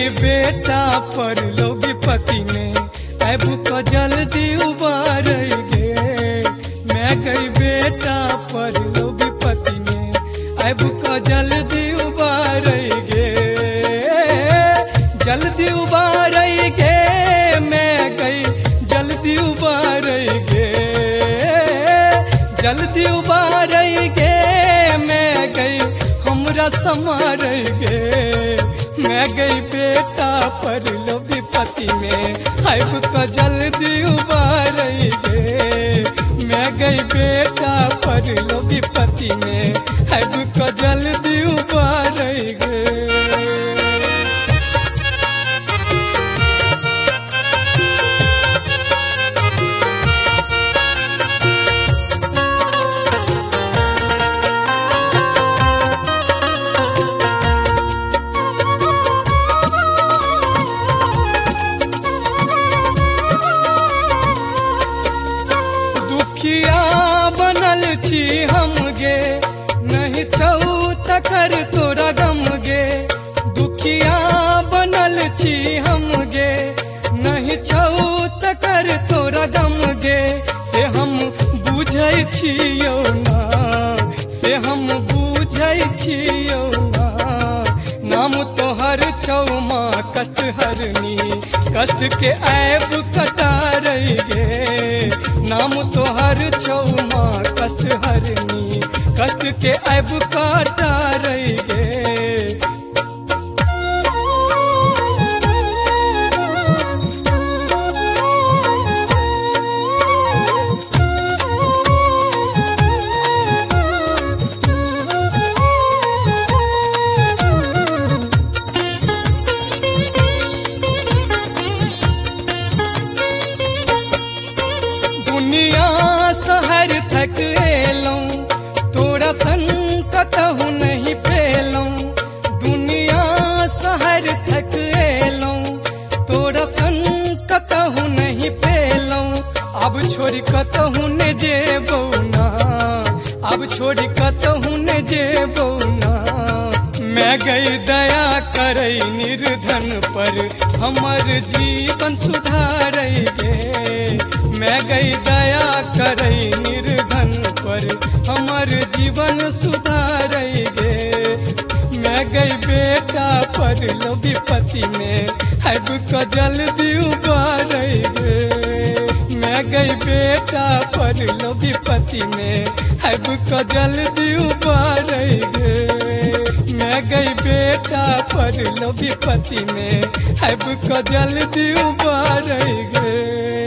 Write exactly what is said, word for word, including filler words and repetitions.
गई बेटा पर लो विपत्ति में, अब को जल्दी उबार गे। मैं गई बेटा पर लो विपत्ति में, अब को जल्दी उबार गे। जल्दी उबार गे, मैं गई जल्दी उबार गे। जल्दी उबार गे, मैं गई हमरा समार गे। मैं गई बेटा पर लो विपत्ति में, अब को जल्दी उबार गे। मैं गई बेटा पर लो विपत्ति में, अब को जल्दी उबार गे। दुखिया बनल छी हम गे, नहीं छऊ तकर तोरा गम गे। दुखिया बनल छी हम गे, नहीं छऊ तकर तोरा गम गे। से हम बुझै छियौ ना, से हम बुझै छियौ ना। नाम तोहर छौ माँ कष्ट हरनी, कष्ट के ऐब कटार गे। नाम तोहर छौ माँ कष्ट हरनी, कष्ट के ऐब कटार गे। दुनिया शहर थक एलौं, तोरा संकट हूँ नहीं पेलौं। दुनिया शहर थक एलौं, तोरा संकट हूँ नहीं पेलौं। अब छोड़ कतहूँ ने जेबौ ना, अब छोड़ कतहूँ ने जेबौ ना। मैं गई दया करै निर्धन पर, हमर जीवन सुधार गे। मैं गई दया करै निर्धन पर, हमर जीवन सुधार गे। मैं गई बेटा पर लो विपत्ति में, अब को जल्दी उबार गे। मैं गई बेटा पर लो विपत्ति में, अब को जल्दी उबार गे। मैं गई बेटा पर लो विपत्ति में, अब को जल्दी उबार गे।